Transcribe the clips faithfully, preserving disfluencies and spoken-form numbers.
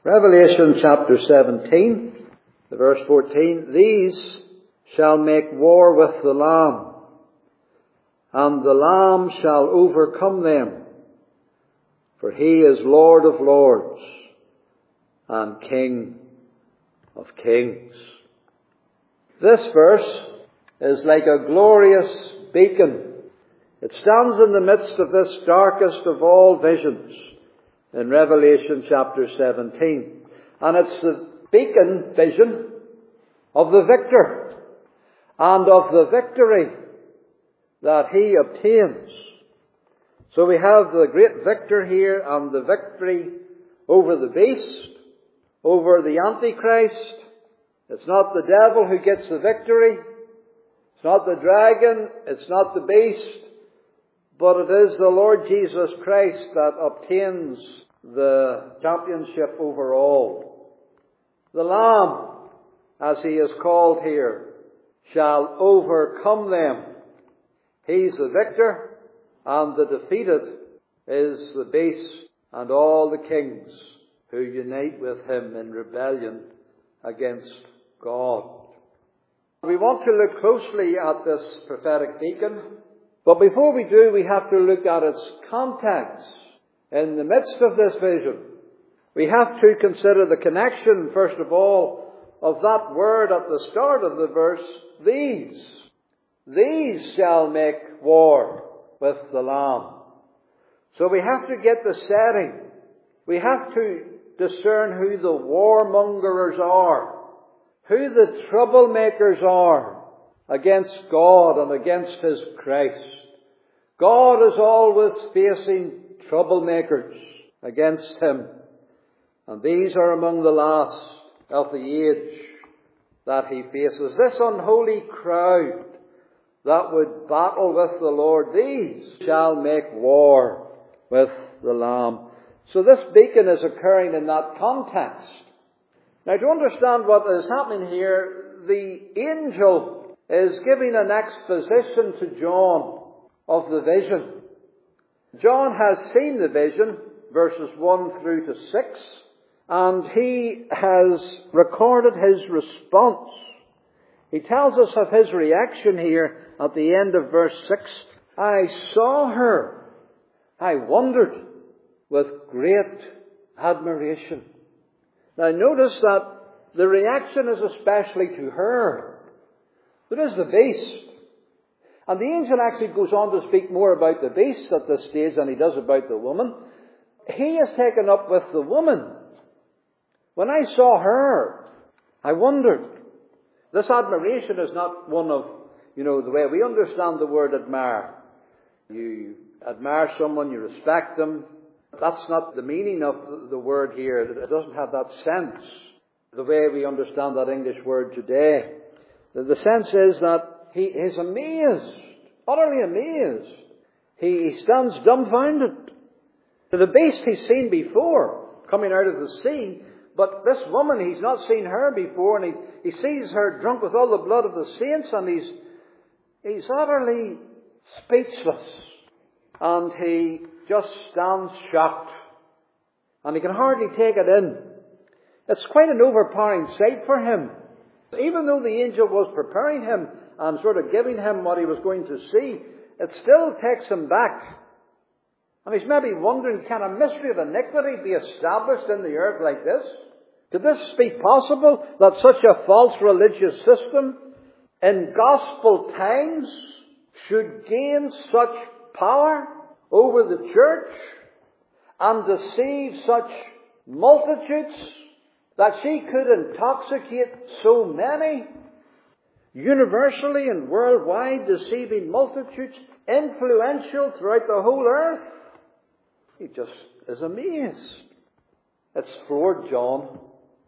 Revelation chapter seventeen, the verse fourteen, "These shall make war with the Lamb, and the Lamb shall overcome them, for he is Lord of lords and King of kings." This verse is like a glorious beacon. It stands in the midst of this darkest of all visions in Revelation chapter seventeen. And it's the beacon vision of the victor and of the victory that he obtains. So we have the great victor here and the victory over the beast, over the Antichrist. It's not the devil who gets the victory. It's not the dragon. It's not the beast. But it is the Lord Jesus Christ that obtains the championship over all. The Lamb, as he is called here, shall overcome them. He's the victor, and the defeated is the beast and all the kings who unite with him in rebellion against God. We want to look closely at this prophetic beacon, but before we do, we have to look at its context. In the midst of this vision, we have to consider the connection, first of all, of that word at the start of the verse, these. These shall make war with the Lamb. So we have to get the setting. We have to discern who the warmongers are, who the troublemakers are against God and against His Christ. God is always facing troublemakers against Him. And these are among the last of the age that He faces. This unholy crowd that would battle with the Lord, these shall make war with the Lamb. So this beacon is occurring in that context. Now, to understand what is happening here, the angel is giving an exposition to John of the vision. John has seen the vision, verses one through to six, and he has recorded his response. He tells us of his reaction here at the end of verse six. "I saw her. I wondered with great admiration." Now notice that the reaction is especially to her. There is the beast. And the angel actually goes on to speak more about the beast at this stage than he does about the woman. He is taken up with the woman. "When I saw her, I wondered." This admiration is not one of, you know, the way we understand the word admire. You admire someone, you respect them. That's not the meaning of the word here. It doesn't have that sense, the way we understand that English word today. The sense is that he is amazed, utterly amazed. He stands dumbfounded. The beast he's seen before, coming out of the sea, but this woman, he's not seen her before, and he, he sees her drunk with all the blood of the saints, and he's, he's utterly speechless. And he just stands shocked. And he can hardly take it in. It's quite an overpowering sight for him. Even though the angel was preparing him and sort of giving him what he was going to see, it still takes him back. And he's maybe wondering, can a mystery of iniquity be established in the earth like this? Could this be possible, that such a false religious system in gospel times should gain such power over the church and deceive such multitudes that she could intoxicate so many, universally and worldwide, deceiving multitudes, influential throughout the whole earth? He just is amazed. It's floored John.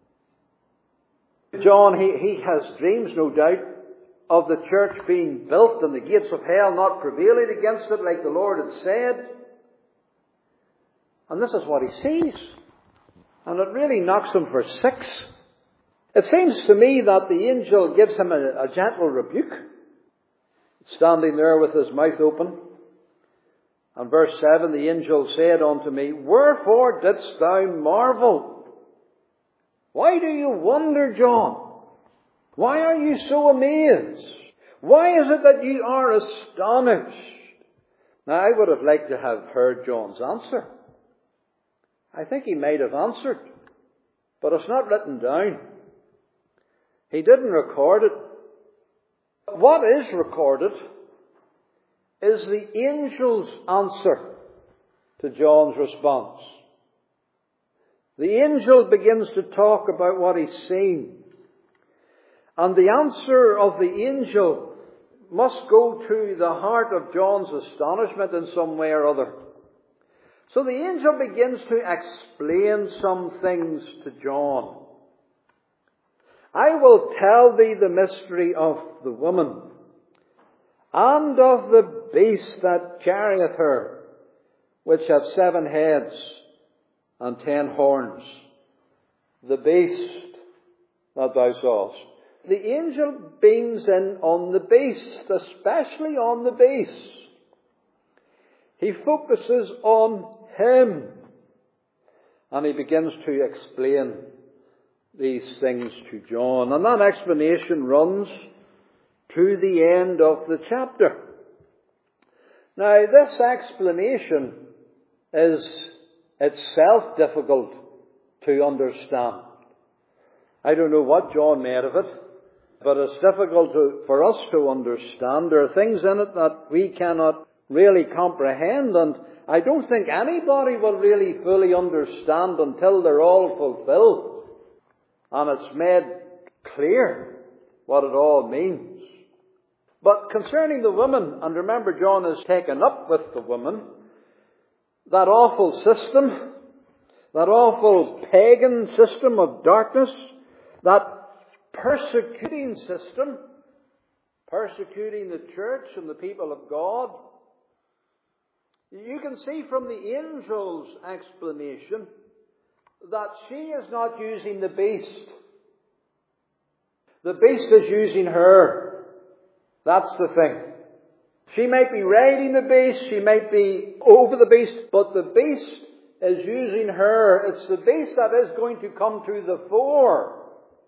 John, he, he has dreams, no doubt, of the church being built and the gates of hell not prevailing against it like the Lord had said. And this is what he sees. And it really knocks him for six. It seems to me that the angel gives him a, a gentle rebuke, standing there with his mouth open. And verse seven, the angel said unto me, "Wherefore didst thou marvel? Why do you wonder, John? Why are you so amazed? Why is it that you are astonished? Now, I would have liked to have heard John's answer. I think he might have answered, but it's not written down. He didn't record it. What is recorded is the angel's answer to John's response. The angel begins to talk about what he's seen. And the answer of the angel must go to the heart of John's astonishment in some way or other. So the angel begins to explain some things to John. I will tell thee the mystery of the woman, and of the beast that carrieth her, which hath seven heads and ten horns. The beast that thou sawest. The angel beams in on the beast, especially on the beast. He focuses on him, and he begins to explain these things to John. And that explanation runs to the end of the chapter. Now, this explanation is itself difficult to understand. I don't know what John made of it, but it's difficult to, for us to understand. There are things in it that we cannot really comprehend, and I don't think anybody will really fully understand until they're all fulfilled and it's made clear what it all means. But concerning the woman, and remember John is taken up with the woman, that awful system, that awful pagan system of darkness, that persecuting system, persecuting the church and the people of God. You can see from the angel's explanation that she is not using the beast. The beast is using her. That's the thing. She might be riding the beast, she might be over the beast, but the beast is using her. It's the beast that is going to come to the fore.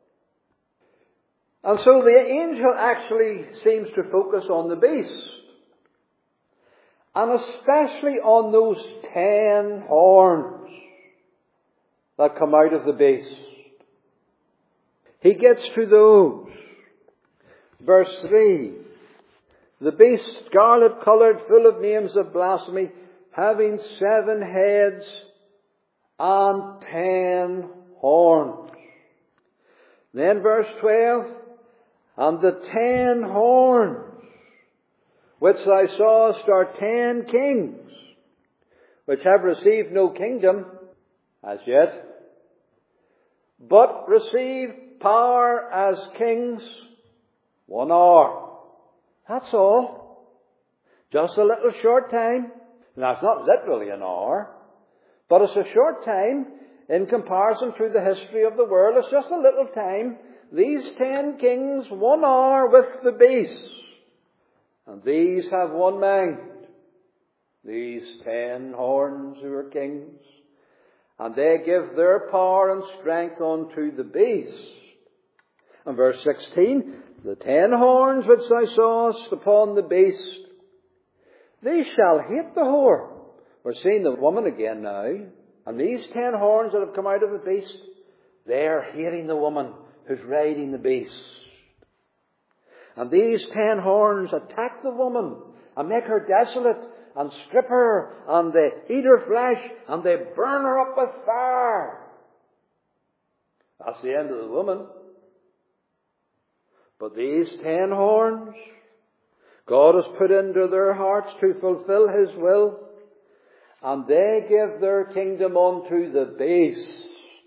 And so the angel actually seems to focus on the beast. And especially on those ten horns that come out of the beast. He gets to those. Verse three. The beast, scarlet coloured, full of names of blasphemy, having seven heads and ten horns. Then verse twelve. And the ten horns which thou sawest are ten kings, which have received no kingdom as yet, but receive power as kings one hour. That's all. Just a little short time. Now, it's not literally an hour, but it's a short time in comparison to the history of the world. It's just a little time. These ten kings, one hour with the beast. And these have one mind. These ten horns who are kings. And they give their power and strength unto the beast. And verse sixteen, the ten horns which thou sawest upon the beast, they shall hate the whore. We're seeing the woman again now. And these ten horns that have come out of the beast, they're hating the woman who's riding the beast. And these ten horns attack the woman and make her desolate and strip her and they eat her flesh and they burn her up with fire. That's the end of the woman. But these ten horns, God has put into their hearts to fulfill His will, and they give their kingdom unto the beast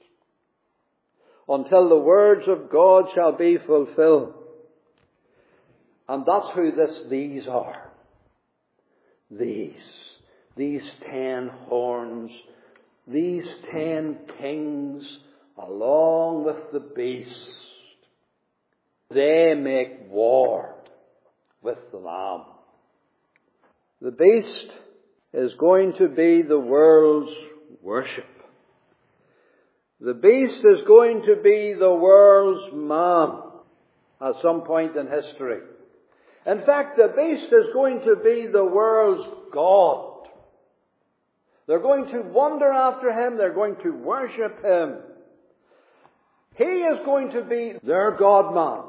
until the words of God shall be fulfilled. And that's who this these are. These. These ten horns. These ten kings along with the beast. They make war with the Lamb. The beast is going to be the world's worship. The beast is going to be the world's man at some point in history. In fact, the beast is going to be the world's God. They're going to wander after him. They're going to worship him. He is going to be their God-man.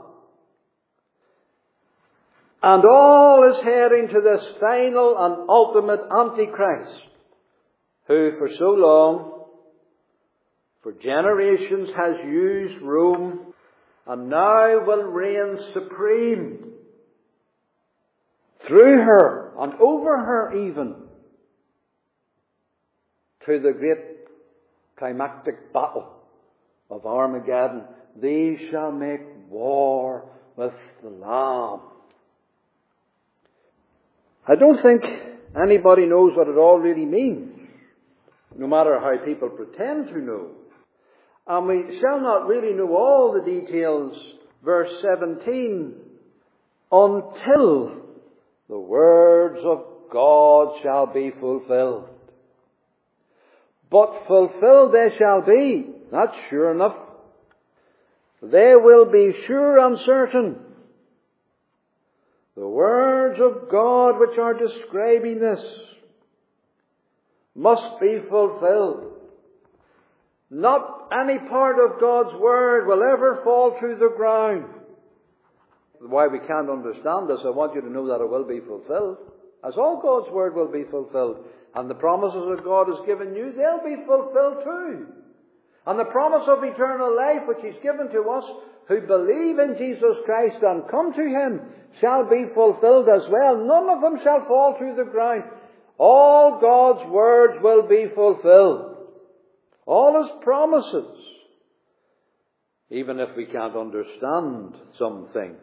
And all is heading to this final and ultimate Antichrist, who for so long, for generations, has used Rome and now will reign supreme through her and over her even to the great climactic battle of Armageddon. These shall make war with the Lamb. I don't think anybody knows what it all really means, no matter how people pretend to know. And we shall not really know all the details, verse seventeen, until the words of God shall be fulfilled. But fulfilled they shall be. That's sure enough. They will be sure and certain. The words of God which are describing this must be fulfilled. Not any part of God's Word will ever fall to the ground. Why we can't understand this, I want you to know that it will be fulfilled. As all God's Word will be fulfilled. And the promises that God has given you, they'll be fulfilled too. And the promise of eternal life which He's given to us who believe in Jesus Christ and come to Him shall be fulfilled as well. None of them shall fall to the ground. All God's words will be fulfilled. All His promises. Even if we can't understand some things.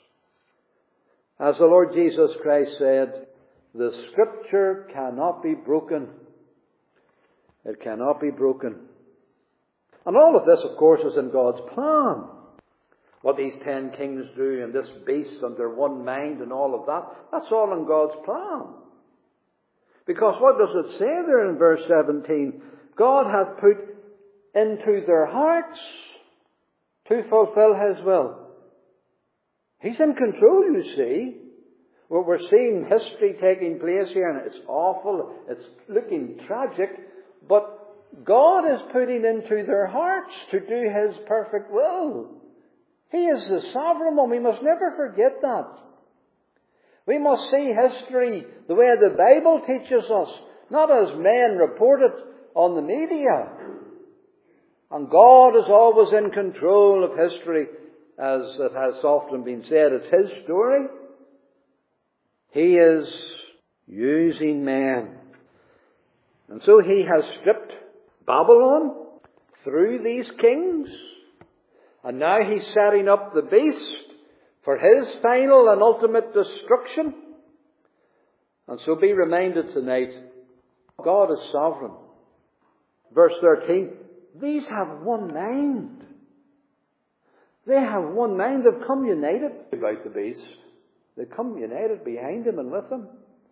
As the Lord Jesus Christ said, the Scripture cannot be broken. It cannot be broken. And all of this, of course, is in God's plan. What these ten kings do and this beast under one mind and all of that, that's all in God's plan. Because what does it say there in verse seventeen? God hath put into their hearts to fulfill His will. He's in control, you see. Well, we're seeing history taking place here, and it's awful, it's looking tragic, but God is putting into their hearts to do His perfect will. He is the sovereign one. We must never forget that. We must see history the way the Bible teaches us, not as men report it on the media. And God is always in control of history, as it has often been said. It's His story. He is using men. And so He has stripped Babylon through these kings. And now He's setting up the beast for His final and ultimate destruction. And so be reminded tonight, God is sovereign. Verse thirteen, these have one mind. They have one mind. They've come united about the beast. They come united behind Him and with Him.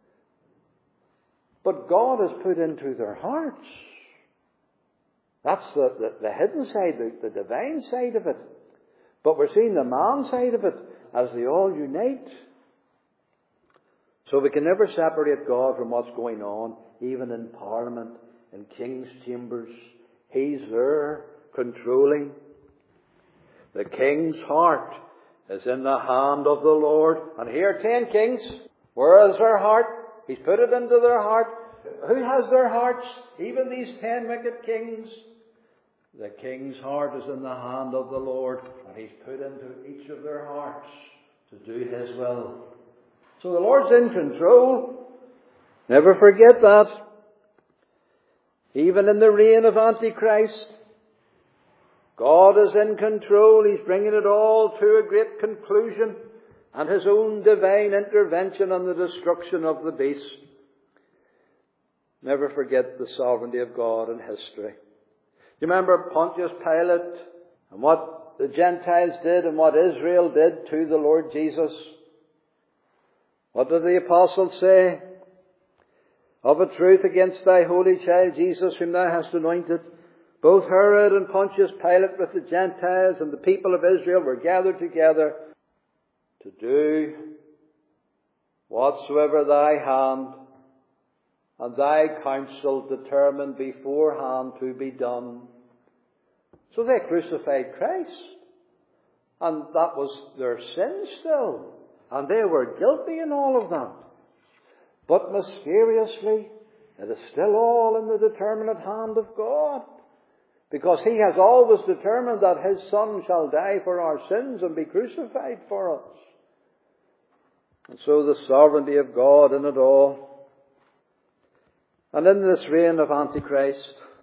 But God has put into their hearts. That's the, the, the hidden side, the, the divine side of it. But we're seeing the man side of it as they all unite. So we can never separate God from what's going on, even in Parliament, in King's chambers. He's there, controlling. The king's heart is in the hand of the Lord. And here, ten kings. Where is their heart? He's put it into their heart. Who has their hearts? Even these ten wicked kings. The king's heart is in the hand of the Lord. And He's put into each of their hearts to do His will. So the Lord's in control. Never forget that. Even in the reign of Antichrist, God is in control. He's bringing it all to a great conclusion, and His own divine intervention on the destruction of the beast. Never forget the sovereignty of God in history. Do you remember Pontius Pilate and what the Gentiles did and what Israel did to the Lord Jesus? What did the apostles say? Of a truth against thy holy child Jesus, whom thou hast anointed, Both Herod and Pontius Pilate with the Gentiles and the people of Israel were gathered together to do whatsoever thy hand and thy counsel determined beforehand to be done. So they crucified Christ. And that was their sin still. And they were guilty in all of that. But mysteriously, it is still all in the determinate hand of God. Because He has always determined that His Son shall die for our sins and be crucified for us. And so the sovereignty of God in it all. And in this reign of Antichrist,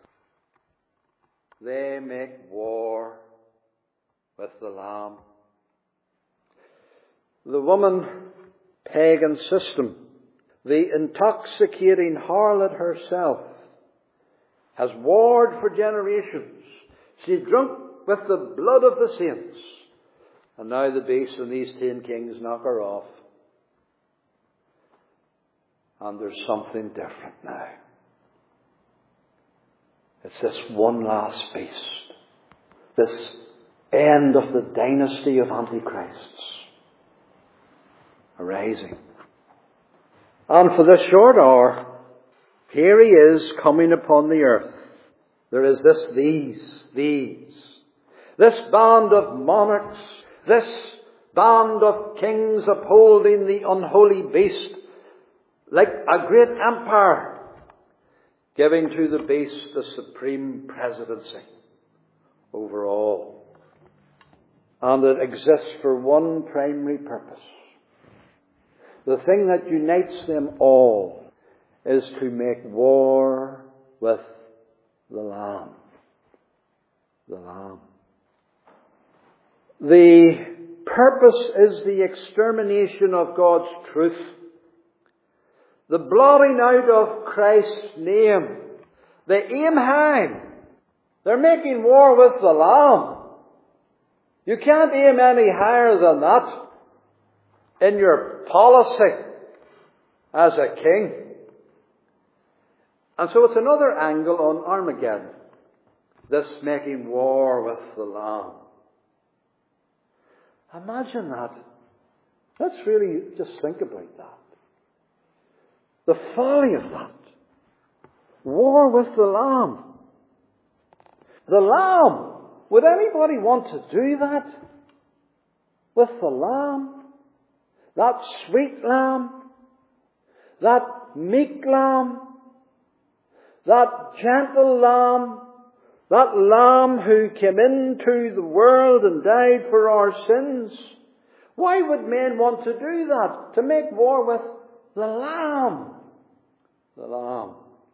they make war with the Lamb. The woman pagan system, the intoxicating harlot herself, has warred for generations. She drunk with the blood of the saints. And now the beast and these ten kings knock her off. And there's something different now. It's this one last beast. This end of the dynasty of Antichrists arising. And for this short hour, here he is coming upon the earth. There is this, these, these. This band of monarchs, this band of kings upholding the unholy beast like a great empire, giving to the beast the supreme presidency over all. And it exists for one primary purpose. The thing that unites them all is to make war with the Lamb. The Lamb. The purpose is the extermination of God's truth. The blotting out of Christ's name. They aim high. They're making war with the Lamb. You can't aim any higher than that in your policy as a king. And so it's another angle on Armageddon. This making war with the Lamb. Imagine that. Let's really just think about that. The folly of that. War with the Lamb. The Lamb. Would anybody want to do that? With the Lamb? That sweet Lamb? That meek Lamb? That gentle Lamb? That Lamb who came into the world and died for our sins? Why would men want to do that? To make war with the Lamb. The Lamb.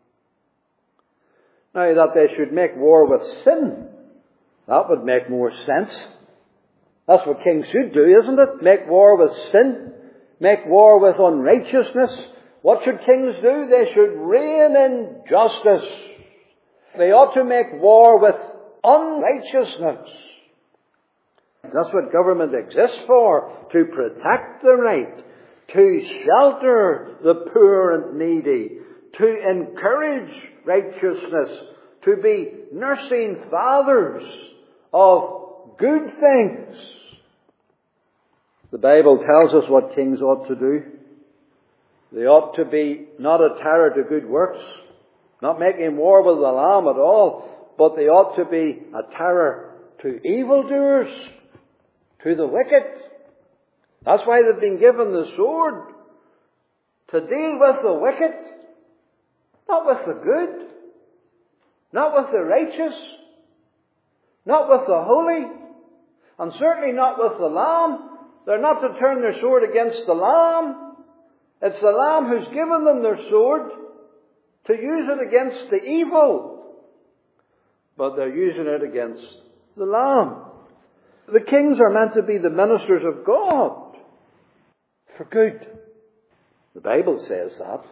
Now that they should make war with sin, that would make more sense. That's what kings should do, isn't it? Make war with sin. Make war with unrighteousness. What should kings do? They should reign in justice. They ought to make war with unrighteousness. That's what government exists for. To protect the right. To shelter the poor and needy. To encourage righteousness. To be nursing fathers of good things. The Bible tells us what kings ought to do. They ought to be not a terror to good works, not making war with the Lamb at all, but they ought to be a terror to evildoers, to the wicked. That's why they've been given the sword, to deal with the wicked, not with the good, not with the righteous, not with the holy, and certainly not with the Lamb. They're not to turn their sword against the Lamb. It's the Lamb who's given them their sword to use it against the evil. But they're using it against the Lamb. The kings are meant to be the ministers of God for good. The Bible says that.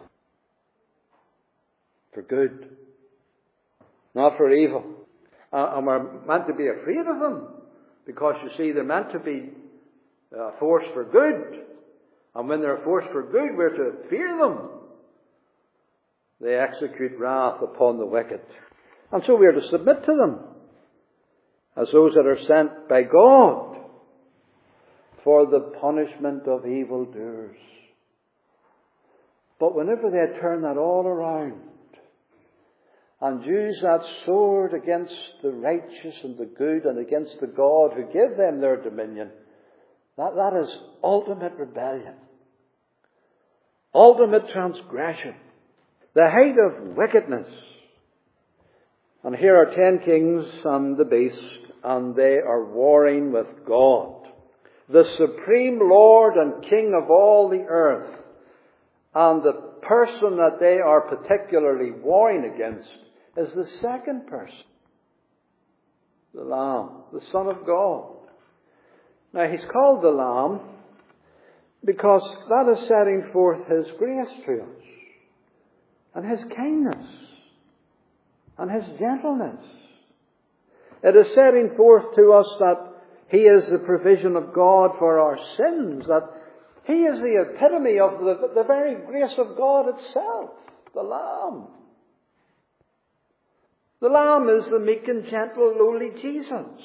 For good. Not for evil. Uh, and we're meant to be afraid of them. Because you see, they're meant to be a force for good. And when they're a force for good, we're to fear them. They execute wrath upon the wicked. And so we are to submit to them as those that are sent by God for the punishment of evildoers. But whenever they turn that all around and use that sword against the righteous and the good and against the God who gave them their dominion, that, that is ultimate rebellion, ultimate transgression, the height of wickedness. And here are ten kings and the beast, and they are warring with God, the supreme Lord and King of all the earth. And the person that they are particularly warring against is the second person, the Lamb, the Son of God. Now, he's called the Lamb because that is setting forth his grace to us, and his kindness, and his gentleness. It is setting forth to us that he is the provision of God for our sins, that he is the epitome of the, the very grace of God itself, the Lamb. The Lamb is the meek and gentle, lowly Jesus,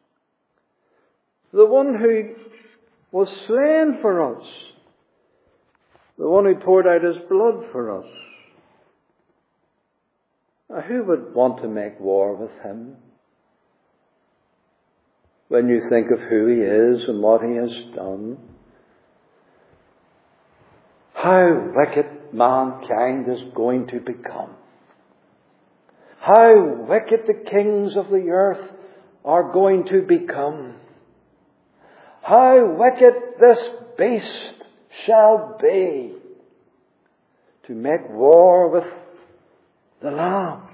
the one who was slain for us, the one who poured out his blood for us. Now, who would want to make war with him? When you think of who he is and what he has done, how wicked mankind is going to become. How wicked the kings of the earth are going to become. How wicked this beast shall be to make war with the Lamb.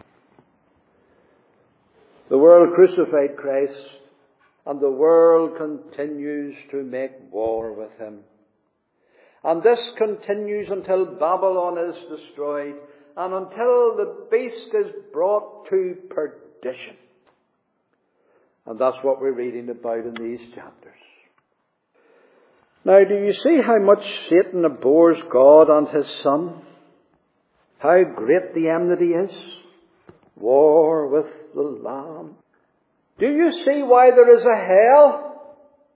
The world crucified Christ, and the world continues to make war with him. And this continues until Babylon is destroyed and until the beast is brought to perdition. And that's what we're reading about in these chapters. Now, do you see how much Satan abhors God and his Son? How great the enmity is? War with the Lamb. Do you see why there is a hell?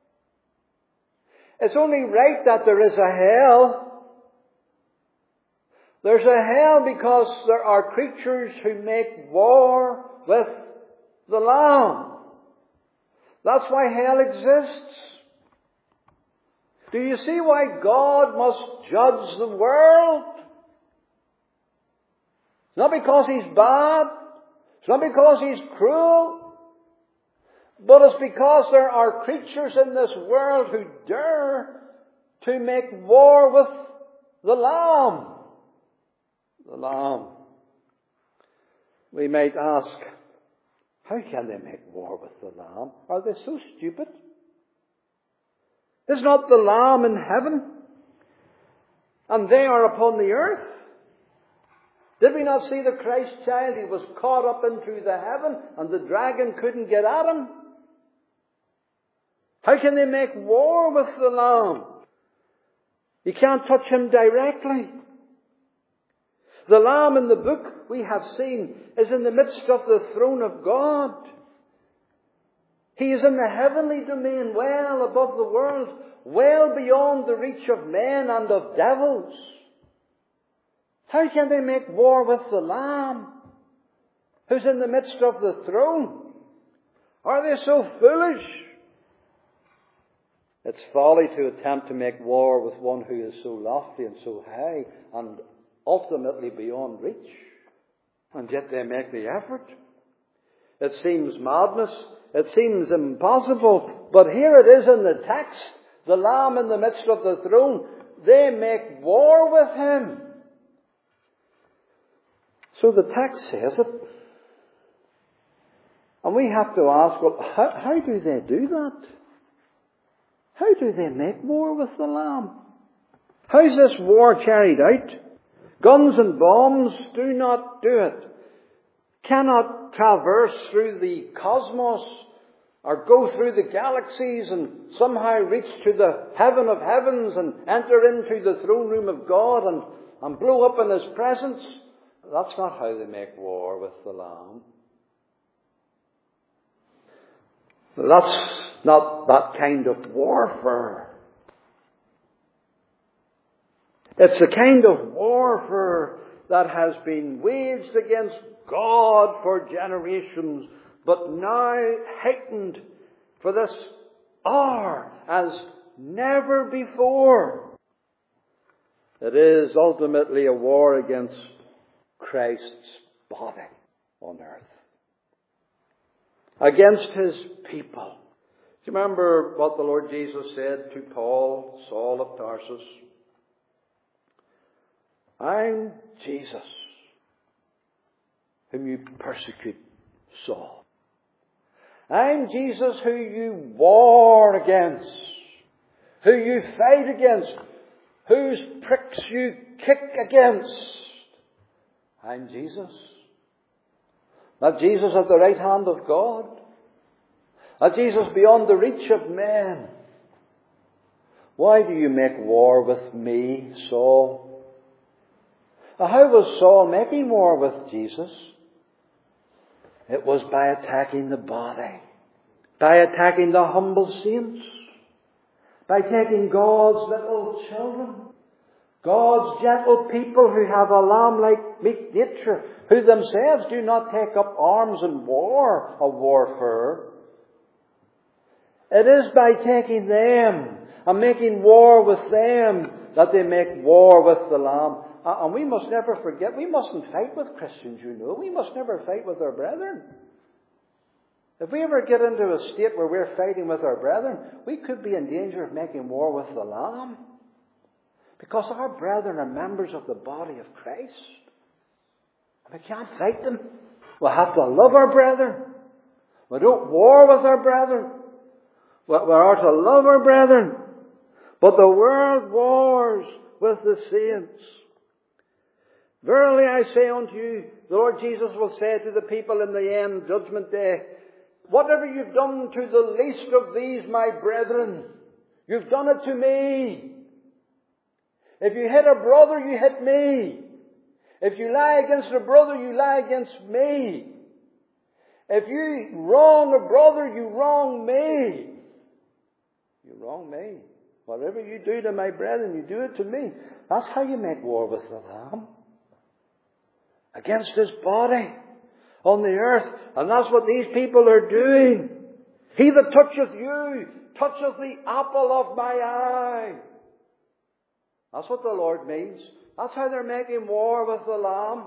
It's only right that there is a hell. There's a hell because there are creatures who make war with the Lamb. That's why hell exists. Do you see why God must judge the world? It's not because he's bad. It's not because he's cruel. But it's because there are creatures in this world who dare to make war with the Lamb. The Lamb. We might ask, how can they make war with the Lamb? Are they so stupid? Is not the Lamb in heaven? And they are upon the earth? Did we not see the Christ child? He was caught up into the heaven and the dragon couldn't get at him. How can they make war with the Lamb? You can't touch him directly. The Lamb in the book we have seen is in the midst of the throne of God. He is in the heavenly domain, well above the world, well beyond the reach of men and of devils. How can they make war with the Lamb who's in the midst of the throne? Are they so foolish? It's folly to attempt to make war with one who is so lofty and so high and ultimately beyond reach. And yet they make the effort. It seems madness. It seems impossible. But here it is in the text. The Lamb in the midst of the throne. They make war with him. So the text says it. And we have to ask, well, how, how do they do that? How do they make war with the Lamb? How's this war carried out? Guns and bombs do not do it. Cannot traverse through the cosmos or go through the galaxies and somehow reach to the heaven of heavens and enter into the throne room of God and, and blow up in his presence. That's not how they make war with the Lamb. That's not that kind of warfare. It's the kind of warfare that has been waged against God for generations, but now heightened for this hour as never before. It is ultimately a war against Christ's body on earth, against His people. Do you remember what the Lord Jesus said to Paul, Saul of Tarsus? I'm Jesus, whom you persecute, Saul. I'm Jesus who you war against, who you fight against, whose pricks you kick against. I'm Jesus. Not Jesus at the right hand of God. Not Jesus beyond the reach of men. Why do you make war with me, Saul? How was Saul making war with Jesus? It was by attacking the body, by attacking the humble saints, by taking God's little children, God's gentle people who have a lamb-like meek nature, who themselves do not take up arms in war, a warfare. It is by taking them and making war with them that they make war with the Lamb. And we must never forget, we mustn't fight with Christians, you know. We must never fight with our brethren. If we ever get into a state where we're fighting with our brethren, we could be in danger of making war with the Lamb. Because our brethren are members of the body of Christ. We can't fight them. We have to love our brethren. We don't war with our brethren. We are to love our brethren. But the world wars with the saints. Verily I say unto you, the Lord Jesus will say to the people in the end, judgment day, whatever you've done to the least of these, my brethren, you've done it to me. If you hit a brother, you hit me. If you lie against a brother, you lie against me. If you wrong a brother, you wrong me. You wrong me. Whatever you do to my brethren, you do it to me. That's how you make war with the Lamb. Against His body on the earth. And that's what these people are doing. He that toucheth you, toucheth the apple of my eye. That's what the Lord means. That's how they're making war with the Lamb.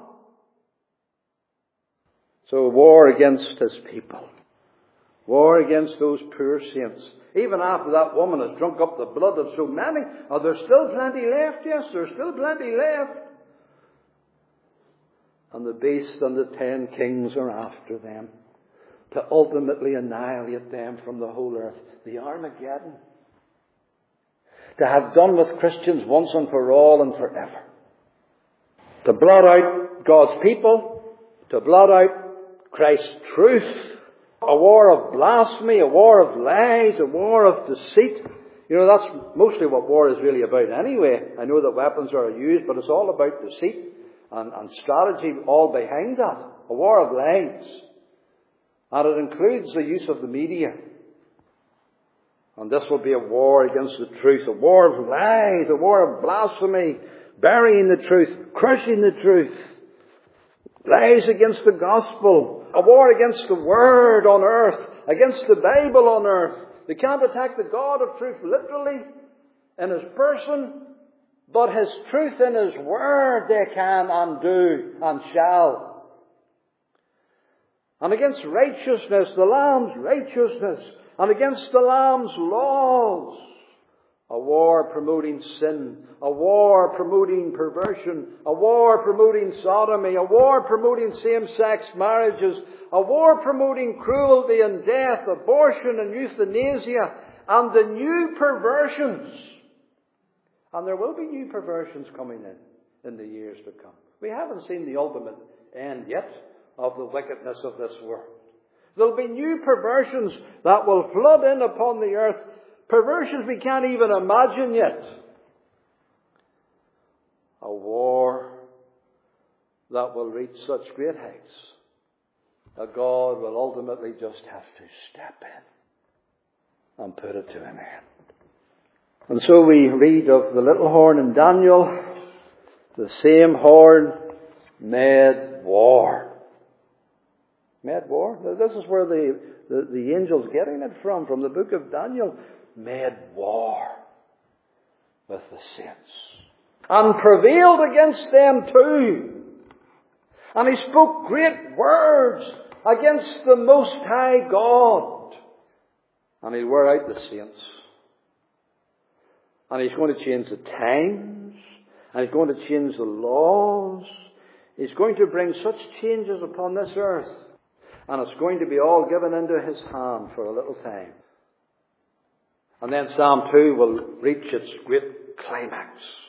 So war against His people. War against those poor saints. Even after that woman has drunk up the blood of so many, are there still plenty left? Yes, there's still plenty left. And the beast and the ten kings are after them to ultimately annihilate them from the whole earth. The Armageddon. To have done with Christians once and for all and forever. To blot out God's people. To blot out Christ's truth. A war of blasphemy, a war of lies, a war of deceit. You know, that's mostly what war is really about anyway. I know that weapons are used, but it's all about deceit and, and strategy all behind that. A war of lies. And it includes the use of the media. And this will be a war against the truth, a war of lies, a war of blasphemy, burying the truth, crushing the truth, lies against the gospel, a war against the Word on earth, against the Bible on earth. They can't attack the God of truth literally in His person, but His truth in His Word they can and do and shall. And against righteousness, the Lamb's righteousness, and against the Lamb's laws. A war promoting sin. A war promoting perversion. A war promoting sodomy. A war promoting same-sex marriages. A war promoting cruelty and death, abortion and euthanasia, and the new perversions. And there will be new perversions coming in, in the years to come. We haven't seen the ultimate end yet of the wickedness of this world. There'll be new perversions that will flood in upon the earth. Perversions we can't even imagine yet. A war that will reach such great heights that God will ultimately just have to step in and put it to an end. And so we read of the little horn in Daniel. The same horn made war. Made war? This is where the, the, the angel's getting it from, from the book of Daniel. Made war with the saints. And prevailed against them too. And he spoke great words against the Most High God. And he'll wear out the saints. And he's going to change the times. And he's going to change the laws. He's going to bring such changes upon this earth. And it's going to be all given into his hand for a little time. And then Psalm two will reach its great climax.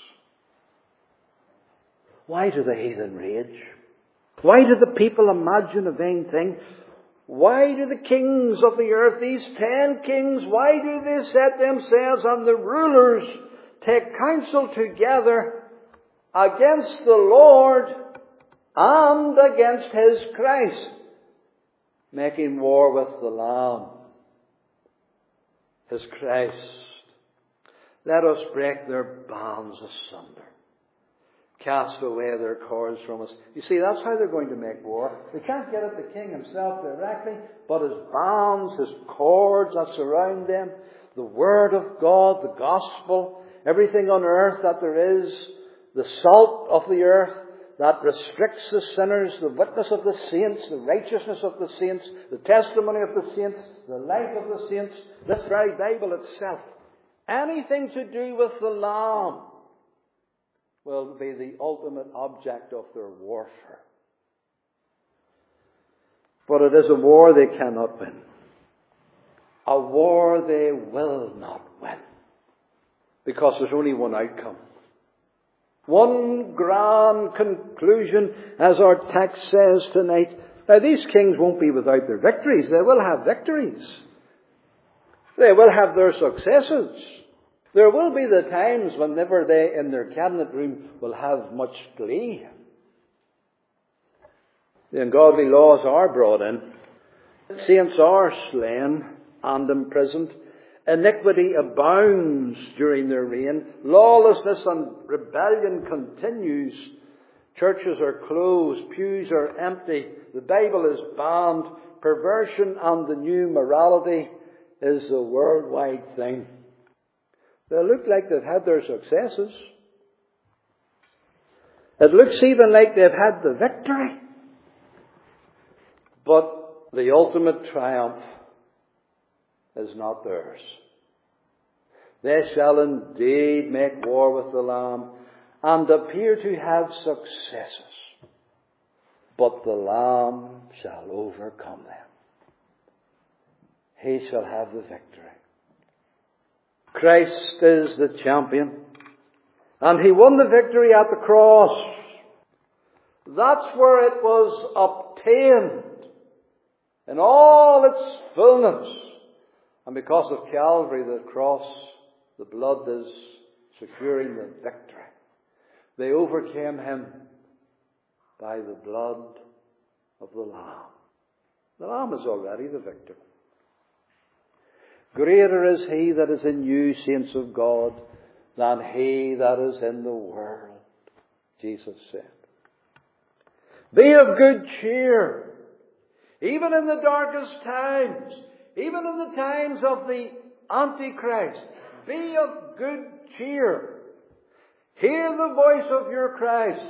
Why do the heathen rage? Why do the people imagine a vain thing? Why do the kings of the earth, these ten kings, why do they set themselves and the rulers take counsel together against the Lord and against his Christ, making war with the Lamb, his Christ? Let us break their bands asunder. Cast away their cords from us. You see, that's how they're going to make war. They can't get at the king himself directly, but his bands, his cords that surround them, the Word of God, the Gospel, everything on earth that there is, the salt of the earth that restricts the sinners, the witness of the saints, the righteousness of the saints, the testimony of the saints, the life of the saints, this very Bible itself. Anything to do with the Lamb will be the ultimate object of their warfare. But it is a war they cannot win. A war they will not win. Because there's only one outcome. One grand conclusion, as our text says tonight. Now, these kings won't be without their victories. They will have victories. They will have their successes. There will be the times whenever they, in their cabinet room, will have much glee. The ungodly laws are brought in. Saints are slain and imprisoned. Iniquity abounds during their reign. Lawlessness and rebellion continues. Churches are closed. Pews are empty. The Bible is banned. Perversion and the new morality is a worldwide thing. They look like they've had their successes. It looks even like they've had the victory. But the ultimate triumph is not theirs. They shall indeed make war with the Lamb and appear to have successes. But the Lamb shall overcome them. He shall have the victory. Christ is the champion. And he won the victory at the cross. That's where it was obtained in all its fullness. And because of Calvary, the cross, the blood is securing the victory. They overcame him by the blood of the Lamb. The Lamb is already the victor. Greater is he that is in you, saints of God, than he that is in the world, Jesus said. Be of good cheer, even in the darkest times, even in the times of the Antichrist. Be of good cheer. Hear the voice of your Christ.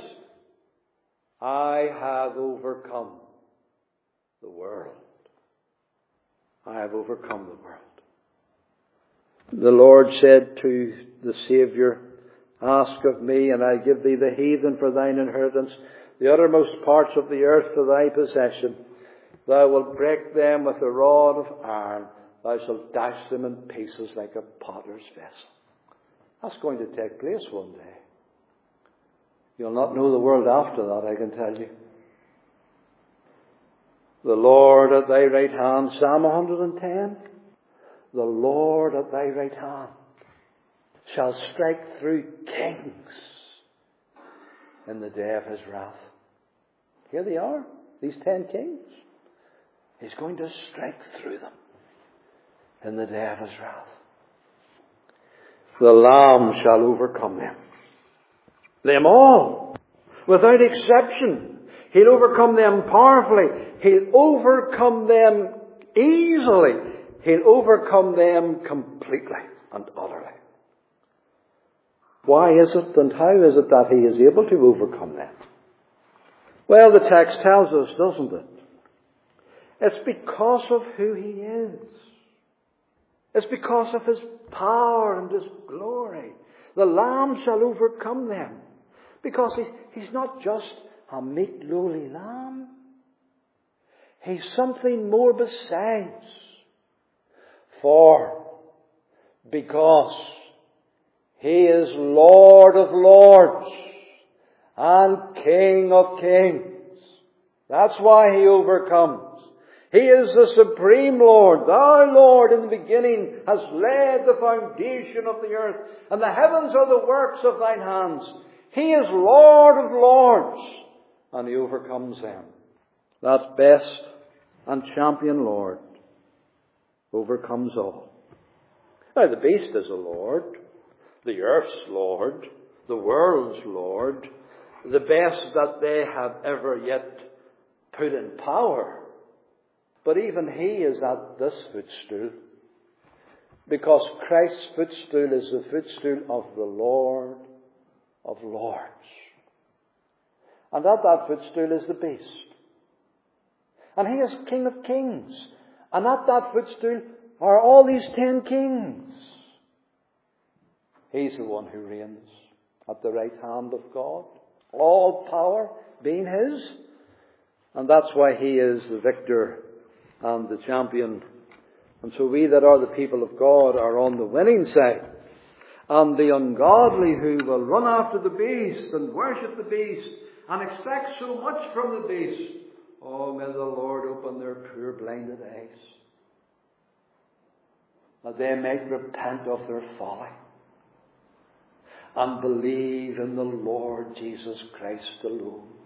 I have overcome the world. I have overcome the world. The Lord said to the Saviour, ask of me, and I'll give thee the heathen for thine inheritance, the uttermost parts of the earth for thy possession. Thou wilt break them with a rod of iron. Thou shalt dash them in pieces like a potter's vessel. That's going to take place one day. You'll not know the world after that, I can tell you. The Lord at thy right hand, Psalm one hundred ten. The Lord at thy right hand shall strike through kings in the day of his wrath. Here they are, these ten kings. He's going to strike through them. in the day of his wrath. The Lamb shall overcome them. Them all. Without exception. He'll overcome them powerfully. He'll overcome them easily. He'll overcome them completely and utterly. Why is it and how is it that he is able to overcome them? Well, the text tells us, doesn't it? It's because of who he is. It's because of his power and his glory. The Lamb shall overcome them. Because he's, he's not just a meek, lowly lamb. He's something more besides. For, because he is Lord of lords and King of kings. That's why he overcomes. He is the supreme Lord. Thou, Lord, in the beginning hast laid the foundation of the earth, and the heavens are the works of thine hands. He is Lord of lords, and he overcomes them. That best and champion Lord overcomes all. Now, the beast is a Lord, the earth's Lord, the world's Lord, the best that they have ever yet put in power. But even he is at this footstool, because Christ's footstool is the footstool of the Lord of lords. And at that footstool is the beast. And he is King of kings. And at that footstool are all these ten kings. He's the one who reigns at the right hand of God. All power being his. And that's why he is the victor and the champion. And so we that are the people of God are on the winning side. And the ungodly who will run after the beast and worship the beast and expect so much from the beast, oh, may the Lord open their poor blinded eyes, that they might repent of their folly and believe in the Lord Jesus Christ alone.